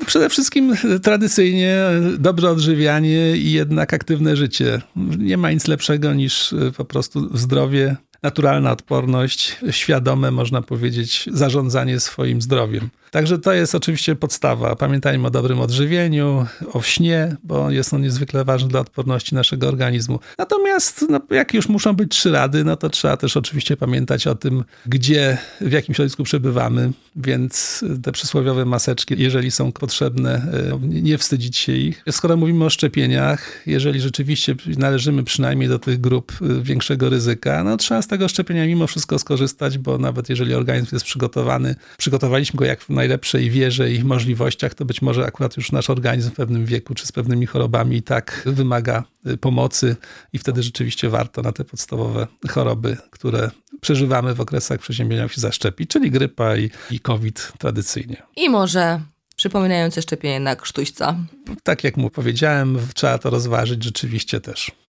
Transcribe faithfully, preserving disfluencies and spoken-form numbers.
Przede wszystkim tradycyjnie dobre odżywianie i jednak aktywne życie. Nie ma nic lepszego niż po prostu zdrowie, naturalna odporność, świadome, można powiedzieć, zarządzanie swoim zdrowiem. Także to jest oczywiście podstawa. Pamiętajmy o dobrym odżywieniu, o śnie, bo jest on niezwykle ważny dla odporności naszego organizmu. Natomiast no, jak już muszą być trzy rady, no to trzeba też oczywiście pamiętać o tym, gdzie, w jakim środowisku przebywamy, więc te przysłowiowe maseczki, jeżeli są potrzebne, nie wstydzić się ich. Skoro mówimy o szczepieniach, jeżeli rzeczywiście należymy przynajmniej do tych grup większego ryzyka, no trzeba z tego szczepienia mimo wszystko skorzystać, bo nawet jeżeli organizm jest przygotowany, przygotowaliśmy go jak w najlepszej wierze i możliwościach, to być może akurat już nasz organizm w pewnym wieku czy z pewnymi chorobami i tak wymaga pomocy i wtedy rzeczywiście warto na te podstawowe choroby, które przeżywamy w okresach przeziębienia się zaszczepić, czyli grypa i, i COVID tradycyjnie. I może przypominające szczepienie na krztuśca. Tak jak mu powiedziałem, trzeba to rozważyć rzeczywiście też.